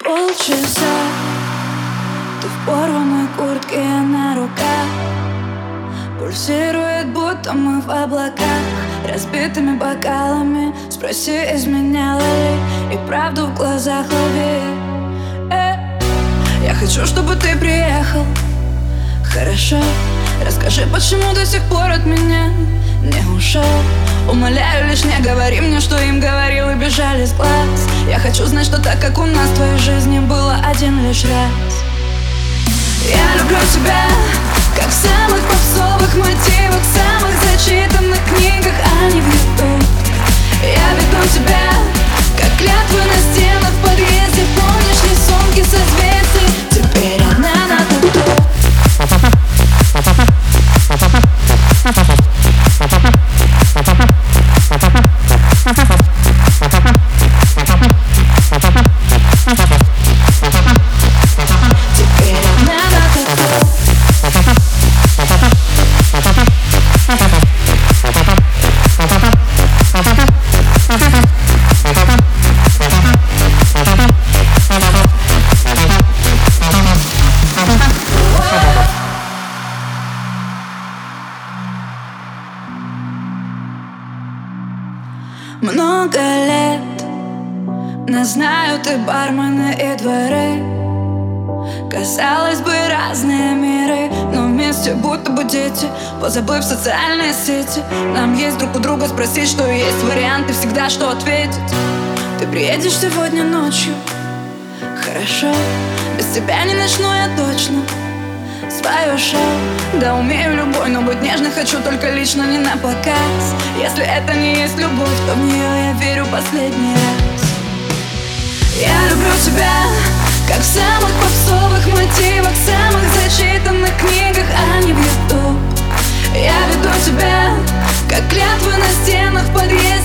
полчаса ты в порванной куртке, я на руках. Пульсирует, будто мы в облаках. Разбитыми бокалами спроси, изменяла ли, и правду в глазах лови. Я хочу, чтобы ты приехал. Хорошо, расскажи, почему до сих пор от меня не ушел. Умоляю, лишь не говори мне, что им говорил и бежали с глаз. Я хочу знать, что так, как у нас в твоей жизни было один лишь раз. Я люблю тебя, как в самых попсовых мотивах, в самых зачитанных книгах, а не в YouTube. Я веду тебя, как клятвы на стенах в подъезде. Помнишь рисунки созвездий? Теперь одна на тату. Много лет нас знают и бармены, и дворы. Казалось бы, разные миры, но вместе будто бы дети, позабыв социальные сети. Нам есть друг у друга спросить, что есть варианты, всегда что ответить. Ты приедешь сегодня ночью? Хорошо, без тебя не начну я точно свое шоу. Да, умею любой, но быть нежной хочу только лично, не на показ. Если это не есть любовь, то в нее я верю последний раз. Я люблю тебя, как в самых попсовых мотивах, в самых зачитанных книгах, а не в YouTube. Я веду тебя, как клятвы на стенах в подъезде.